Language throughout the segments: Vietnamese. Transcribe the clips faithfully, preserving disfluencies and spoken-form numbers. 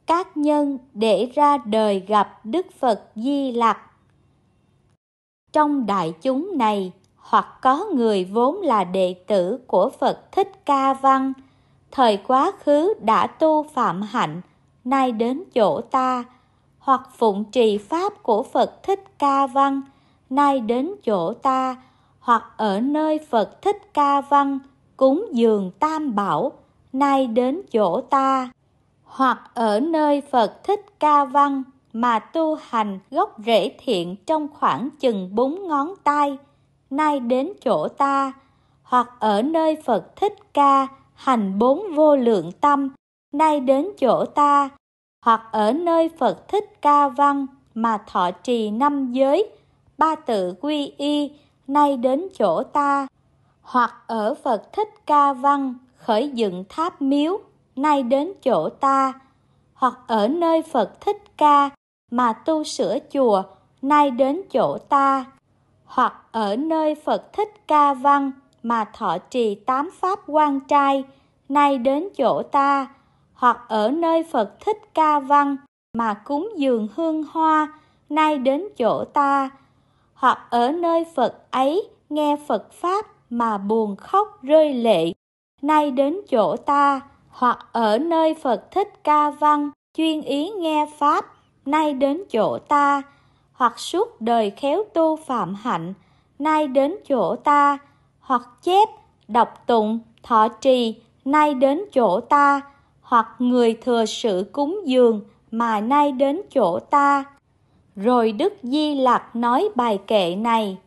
các nhân để ra đời gặp Đức Phật Di Lặc. Trong đại chúng này, hoặc có người vốn là đệ tử của Phật Thích Ca Văn, thời quá khứ đã tu phạm hạnh, nay đến chỗ ta, hoặc phụng trì pháp của Phật Thích Ca Văn, nay đến chỗ ta, hoặc ở nơi Phật Thích Ca Văn cúng dường Tam Bảo, nay đến chỗ ta, hoặc ở nơi Phật Thích Ca Văn mà tu hành gốc rễ thiện trong khoảng chừng bốn ngón tay, nay đến chỗ ta, hoặc ở nơi Phật Thích Ca hành bốn vô lượng tâm, nay đến chỗ ta, hoặc ở nơi Phật Thích Ca Văn mà thọ trì năm giới, ba tự quy y, nay đến chỗ ta, hoặc ở Phật Thích Ca Văn khởi dựng tháp miếu, nay đến chỗ ta, hoặc ở nơi Phật Thích Ca mà tu sửa chùa, nay đến chỗ ta, hoặc ở nơi Phật Thích Ca Văn mà thọ trì tám pháp quan trai, nay đến chỗ ta, hoặc ở nơi Phật Thích Ca Văn mà cúng dường hương hoa, nay đến chỗ ta, hoặc ở nơi Phật ấy nghe Phật Pháp mà buồn khóc rơi lệ, nay đến chỗ ta, hoặc ở nơi Phật Thích Ca Văn chuyên ý nghe Pháp, nay đến chỗ ta, hoặc suốt đời khéo tu phạm hạnh, nay đến chỗ ta, hoặc chép, đọc tụng, thọ trì, nay đến chỗ ta, hoặc người thừa sự cúng dường mà nay đến chỗ ta. Rồi Đức Di Lặc nói bài kệ này: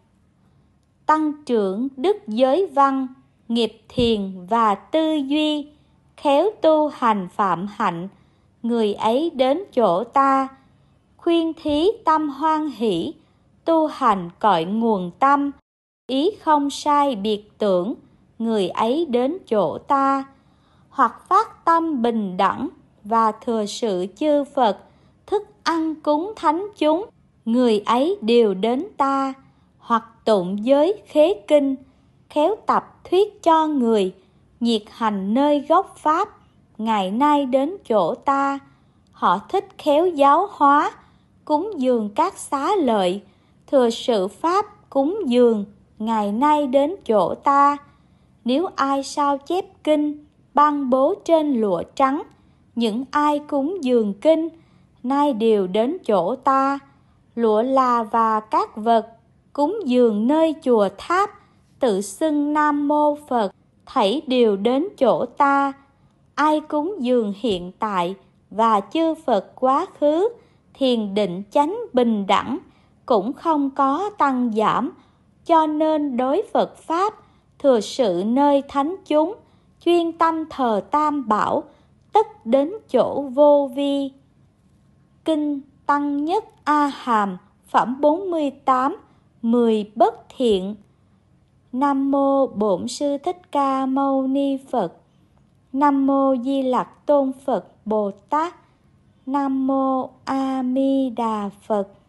tăng trưởng đức giới văn, nghiệp thiền và tư duy, khéo tu hành phạm hạnh, người ấy đến chỗ ta, khuyên thí tâm hoan hỷ, tu hành cội nguồn tâm, ý không sai biệt tưởng, người ấy đến chỗ ta, hoặc phát tâm bình đẳng và thừa sự chư Phật, thức ăn cúng thánh chúng, người ấy đều đến ta, hoặc tụng giới khế kinh, khéo tập thuyết cho người, nhiệt hành nơi gốc Pháp, ngày nay đến chỗ ta, họ thích khéo giáo hóa, cúng dường các xá lợi, thừa sự Pháp cúng dường, ngày nay đến chỗ ta. Nếu ai sao chép kinh, ban bố trên lụa trắng, những ai cúng dường kinh, nay đều đến chỗ ta. Lụa là và các vật, cúng dường nơi chùa tháp, tự xưng Nam Mô Phật, thảy đều đến chỗ ta. Ai cúng dường hiện tại và chư Phật quá khứ, thiền định chánh bình đẳng, cũng không có tăng giảm, cho nên đối Phật Pháp, thừa sự nơi thánh chúng, chuyên tâm thờ Tam Bảo, tất đến chỗ vô vi. Kinh Tăng Nhất A Hàm, phẩm bốn mươi tám, mười bất thiện. Nam Mô Bổn Sư Thích Ca Mâu Ni Phật. Nam Mô Di Lặc Tôn Phật Bồ Tát. Nam Mô A Di Đà Phật.